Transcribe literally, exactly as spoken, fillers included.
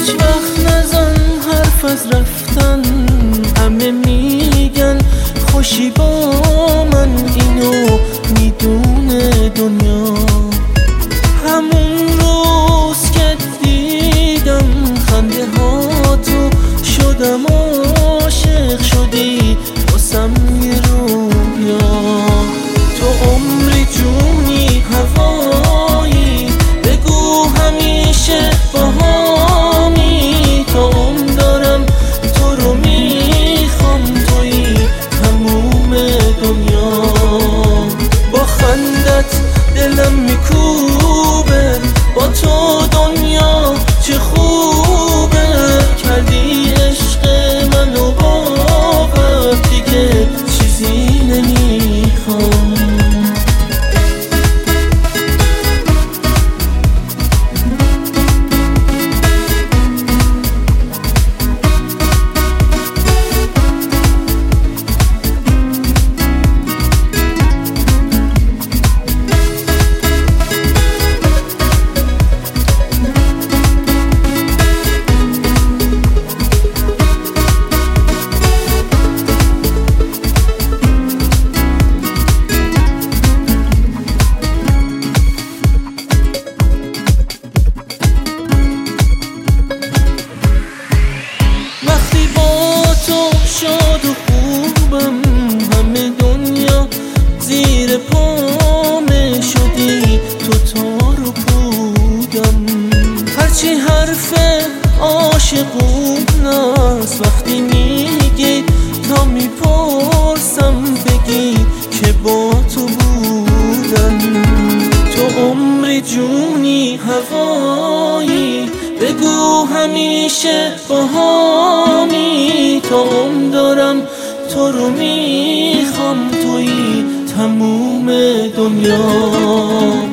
وقت نزن حرف از رفتن، همه میگن خوشی با من، اینو میدونه دنیا. همون روز که دیدم خنده ها تو شدم عاشق شدی واسم یه رویا. تو عمری جونی هوایی، بگو همیشه باهامی. تا عمر دارم تو رو میخوام، توی تموم دنیا. با خندت دلم میکوبه، با تو دنیا چه خوبه. کردی عشق منو باور، دیگه چیزی نمیخوام. شاد و خوبم، همه دنیا زیر پامه شدی، تو تار و پودم. هرچی حرف عاشقون است، وقتی میگی تا میپرسم بگی که با تو بودم. تو عمری جونی هوایی، بگو همیشه باهامی. تا عمر دارم تو رو میخوام، توی تموم دنیا.